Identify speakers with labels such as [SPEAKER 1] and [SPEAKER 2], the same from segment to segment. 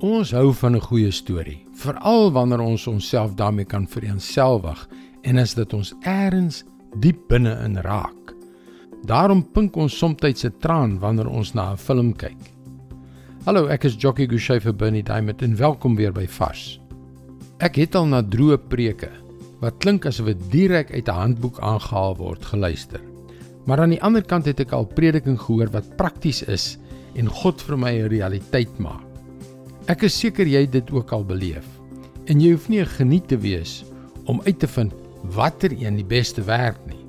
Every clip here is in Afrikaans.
[SPEAKER 1] Ons hou van 'n goeie storie, veral wanneer ons onsself daarmee kan vereenselwig en as dit ons eers diep binne-in raak. Daarom pink ons somtyds 'n traan wanneer ons na 'n film kyk. Hallo, ek is Jockey Gouchee vir Bernie Diamond en welkom weer by Vars. Ek het al na droë preke, wat klink asof dit direk uit 'n handboek aangehaal word, geluister. Maar aan die ander kant het ek al prediking gehoor wat prakties is en God vir my 'n realiteit maak. Ek is seker jy het dit ook al beleef, en jy hoef nie 'n geniet te wees om uit te vind watter een die beste werk nie.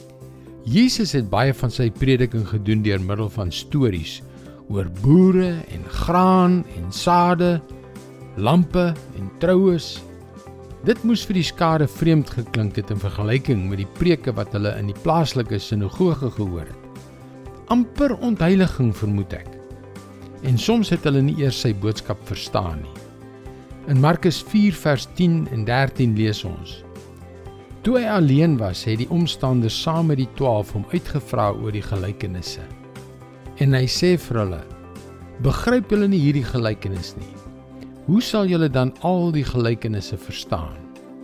[SPEAKER 1] Jesus het baie van sy prediking gedoen deur middel van stories oor boere en graan en sade, lampe en troues. Dit moes vir die skare vreemd geklink het in vergelyking met die preke wat hulle in die plaaslike sinagoge gehoor het. Amper ontheiliging vermoed ek. En soms het hulle nie eers sy boodskap verstaan nie. In Markus 4 vers 10 en 13 lees ons: Toe hy alleen was, het die omstanders saam met die 12 hom uitgevra oor die gelykenisse. En hy sê vir hulle: Begryp julle nie hierdie gelykenis nie? Hoe sal julle dan al die gelykenisse verstaan?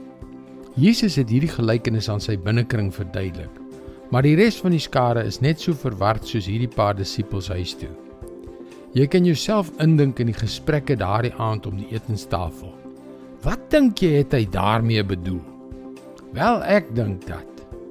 [SPEAKER 1] Jesus het hierdie gelykenis aan sy binnekring verduidelik, maar die res van die skare is net so verward soos hierdie paar disippels huis toe. Jy kan jouself indink in die gesprekke daardie aand om die etenstafel. Wat dink jy het hy daarmee bedoel? Wel, ek dink dat.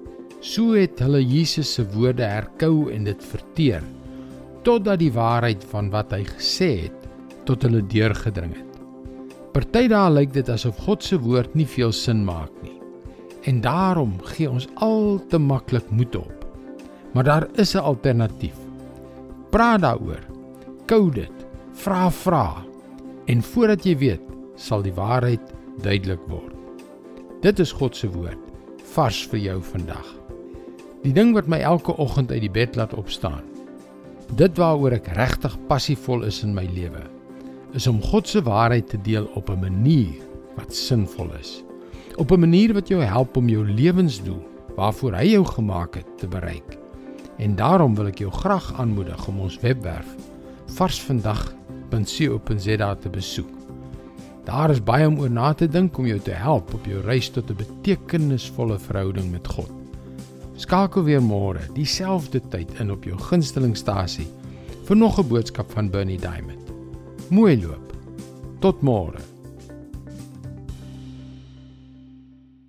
[SPEAKER 1] So het hulle Jesus se woorde herkou en dit verteer, totdat die waarheid van wat hy gesê het, tot hulle deurgedring het. Party dae lyk dit asof God se woord nie veel sin maak nie, en daarom gee ons al te maklik moed op. Maar daar is 'n alternatief. Praat daaroor, kou dit, vra, en voordat jy weet, sal die waarheid duidelik word. Dit is God se woord, vars vir jou vandag. Die ding wat my elke oggend uit die bed laat opstaan, dit waaroor ek regtig passievol is in my lewe, is om God se waarheid te deel op 'n manier wat sinvol is. Op 'n manier wat jou help om jou lewensdoel, waarvoor hy jou gemaak het, te bereik. En daarom wil ek jou graag aanmoedig om ons webwerf varsvandag.co.za te besoek. Daar is baie om oor na te dink om jou te help op jou reis tot 'n betekenisvolle verhouding met God. Skakel weer môre, dieselfde tyd in op jou gunstelingstasie vir nog 'n boodskap van Bernie Diamond. Mooi loop. Tot môre.